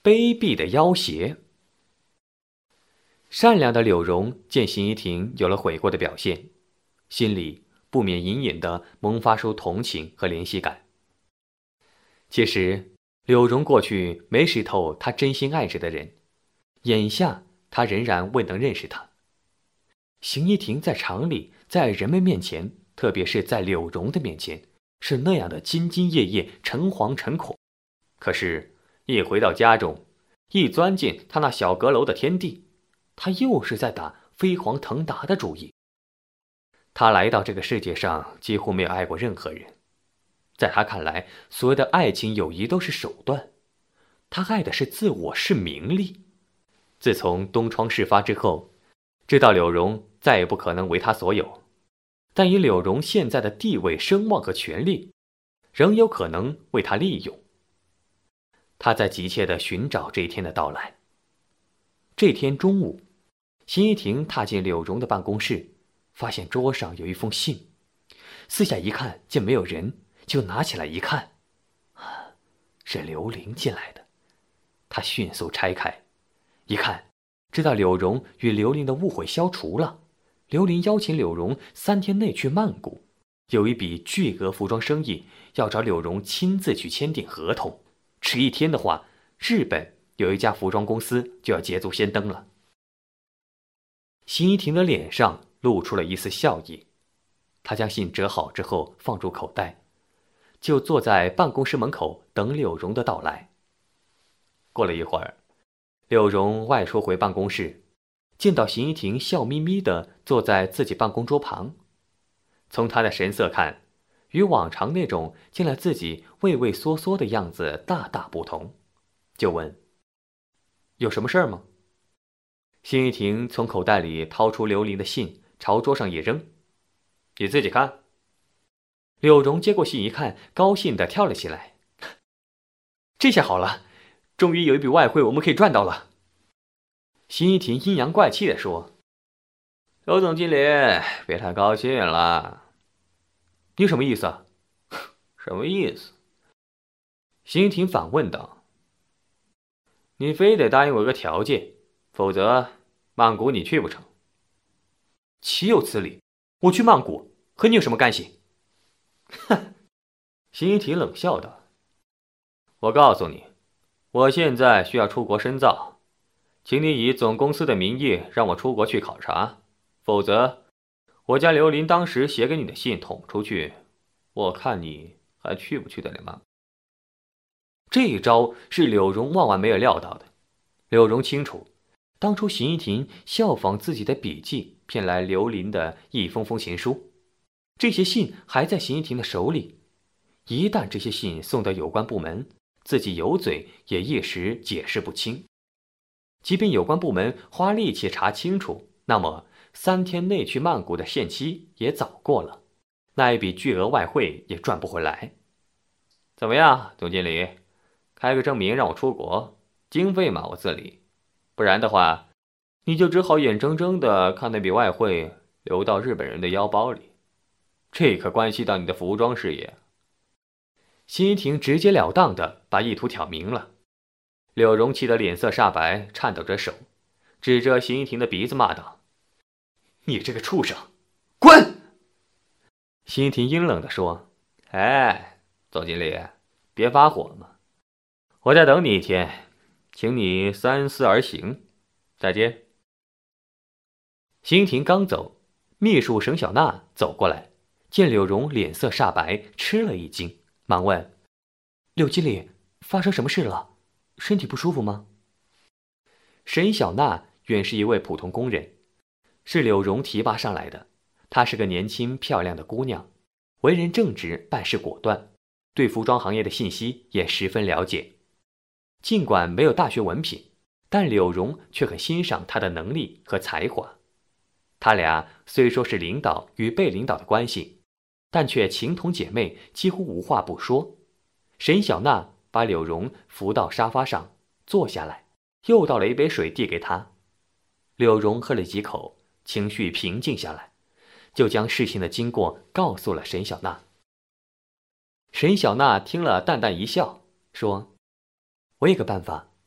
卑鄙的要挟。善良的柳荣见邢一婷有了悔过的表现，心里不免隐隐地萌发出同情和怜惜感。其实柳荣过去没识透他真心爱着的人，眼下他仍然未能认识他。邢一婷在厂里，在人们面前，特别是在柳荣的面前，是那样的兢兢业业、诚惶诚恐。可是，一回到家中，一钻进他那小阁楼的天地，他又是在打飞黄腾达的主意。他来到这个世界上，几乎没有爱过任何人。在他看来，所有的爱情、友谊都是手段。他爱的是自我，是名利。自从东窗事发之后，知道柳荣再也不可能为他所有，但以柳荣现在的地位、声望和权力，仍有可能为他利用。他在急切地寻找这一天的到来。这天中午，邢一婷踏进柳荣的办公室，发现桌上有一封信，四下一看，见没有人，就拿起来一看，是刘玲进来的。他迅速拆开，一看，知道柳荣与刘玲的误会消除了。刘玲邀请柳荣3天内去曼谷，有一笔巨额服装生意，要找柳荣亲自去签订合同。迟1天的话，日本有一家服装公司就要捷足先登了。邢一婷的脸上露出了一丝笑意，她将信折好之后放入口袋，就坐在办公室门口等柳荣的到来。过了一会儿，柳荣外出回办公室，见到邢一婷笑眯眯地坐在自己办公桌旁，从她的神色看，与往常那种见了自己畏畏缩缩的样子大大不同，就问：“有什么事儿吗？”邢一婷从口袋里掏出刘玲的信，朝桌上一扔：“你自己看。”柳荣接过信一看，高兴地跳了起来：“这下好了，终于有一笔外汇我们可以赚到了。”邢一婷阴阳怪气地说：“刘总经理，别太高兴了。”“你什么意思啊？”“什么意思？”邢一婷反问道。“你非得答应我个条件，否则曼谷你去不成。”“岂有此理！我去曼谷和你有什么干系？”哼，邢一婷冷笑道：“我告诉你，我现在需要出国深造，请你以总公司的名义让我出国去考察，否则我将刘林当时写给你的信捅出去，我看你还去不去得了吗？”这一招是柳荣万万没有料到的。柳荣清楚，当初邢一婷效仿自己的笔记骗来刘林的一封封情书，这些信还在邢一婷的手里。一旦这些信送到有关部门，自己有嘴也一时解释不清。即便有关部门花力气查清楚，那么3天内去曼谷的限期也早过了，那一笔巨额外汇也赚不回来。怎么样，总经理，开个证明让我出国，经费嘛我自理，不然的话，你就只好眼睁睁地看那笔外汇流到日本人的腰包里，这可关系到你的服装事业。邢一婷直截了当地把意图挑明了。柳荣气得脸色煞白，颤抖着手，指着邢一婷的鼻子骂道：“你这个畜生，滚！”邢一婷阴冷地说：“哎，总经理，别发火嘛，我再等你1天，请你三思而行。再见。”邢一婷刚走，秘书沈小娜走过来，见柳荣脸色煞白，吃了一惊，忙问：“柳经理，发生什么事了？身体不舒服吗？”沈小娜原是一位普通工人，是柳荣提拔上来的。她是个年轻漂亮的姑娘，为人正直，办事果断，对服装行业的信息也十分了解。尽管没有大学文凭，但柳荣却很欣赏她的能力和才华。他俩虽说是领导与被领导的关系，但却情同姐妹，几乎无话不说。沈小娜把柳荣扶到沙发上坐下来，又倒了一杯水递给他。柳荣喝了几口，情绪平静下来，就将事情的经过告诉了沈小娜。沈小娜听了淡淡一笑，说：“我有个办法，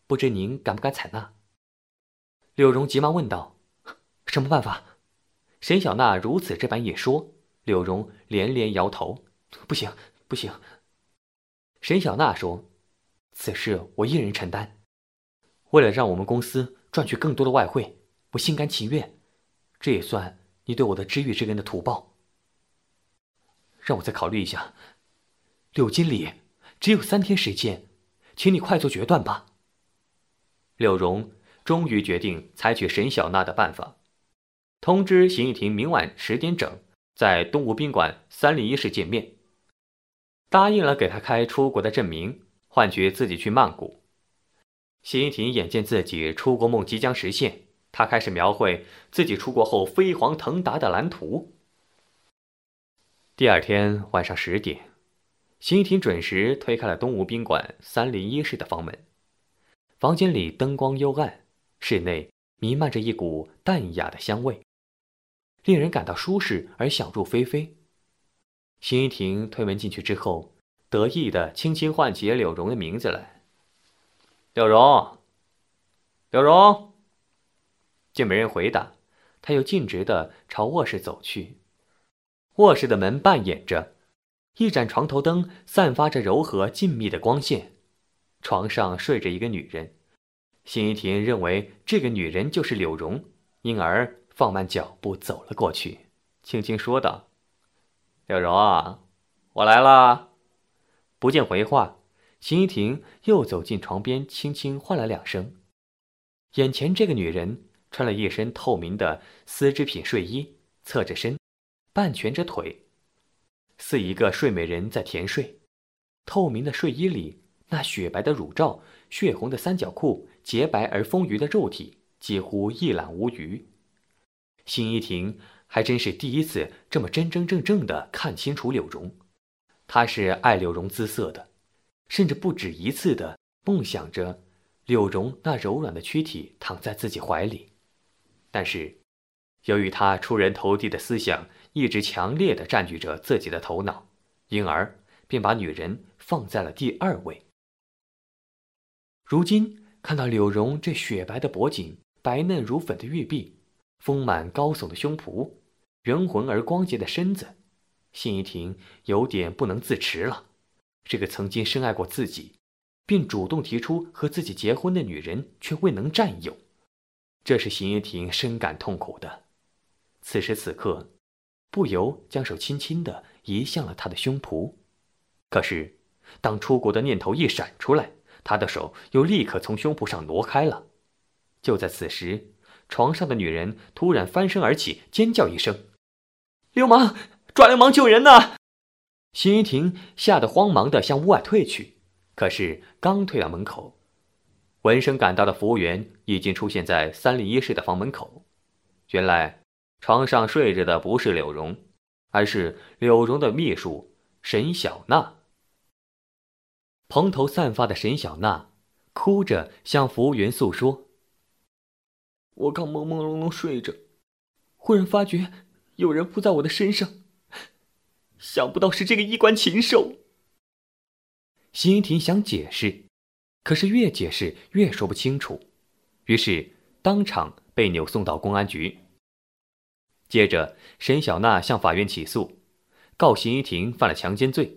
不知您敢不敢采纳？”柳荣急忙问道：“什么办法？”沈小娜如此这般一说，柳荣连连摇头：“不行，不行。”沈小娜说：“此事我一人承担。为了让我们公司赚取更多的外汇，我心甘情愿。这也算你对我的知遇之恩的图报。让我再考虑一下。柳经理，只有3天时间，请你快做决断吧。”柳荣终于决定采取沈小娜的办法，通知邢一婷明晚10点整在东吴宾馆301室见面，答应了给他开出国的证明，换取自己去曼谷。邢一婷眼见自己出国梦即将实现，他开始描绘自己出国后飞黄腾达的蓝图。第2天晚上10点，邢一婷准时推开了东吴宾馆301室的房门。房间里灯光幽暗，室内弥漫着一股淡雅的香味，令人感到舒适而想入非非。邢一婷推门进去之后，得意地轻轻唤起柳荣的名字来：“柳荣，柳荣。”见没人回答，他又径直地朝卧室走去。卧室的门半掩着，一盏床头灯散发着柔和静谧的光线。床上睡着一个女人，邢一婷认为这个女人就是柳荣，因而放慢脚步走了过去，轻轻说道：“柳荣啊，我来了。”不见回话，邢一婷又走进床边，轻轻唤了2声。眼前这个女人穿了一身透明的丝织品睡衣，侧着身，半蜷着腿，似一个睡美人在甜睡。透明的睡衣里，那雪白的乳罩、血红的三角裤、洁白而丰腴的肉体，几乎一览无余。邢一婷还真是第一次这么真真正正地看清楚柳荣。她是爱柳荣姿色的，甚至不止一次地梦想着柳荣那柔软的躯体躺在自己怀里。但是，由于她出人头地的思想一直强烈地占据着自己的头脑，因而便把女人放在了第2位。如今看到柳荣这雪白的脖颈、白嫩如粉的玉臂、丰满高耸的胸脯、圆浑而光洁的身子，邢一婷有点不能自持了。这个曾经深爱过自己，并主动提出和自己结婚的女人，却未能占有，这是邢一婷深感痛苦的。此时此刻，不由将手轻轻地移向了他的胸脯。可是，当出国的念头一闪出来，他的手又立刻从胸脯上挪开了。就在此时，床上的女人突然翻身而起，尖叫一声：“流氓！抓流氓救人呐！”邢一婷吓得慌忙地向屋外退去，可是刚退到门口，闻声赶到的服务员已经出现在301室的房门口。原来床上睡着的不是柳荣，而是柳荣的秘书沈小娜。蓬头散发的沈小娜哭着向服务员诉说：“我刚朦朦胧胧睡着，忽然发觉有人扑在我的身上，想不到是这个衣冠禽兽。”邢一婷想解释，可是越解释越说不清楚，于是当场被扭送到公安局。接着，沈小娜向法院起诉，告邢一婷犯了强奸罪。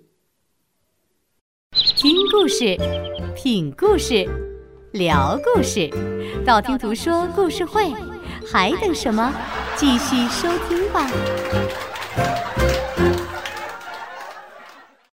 听故事，品故事，聊故事，道听途说故事会，还等什么？继续收听吧。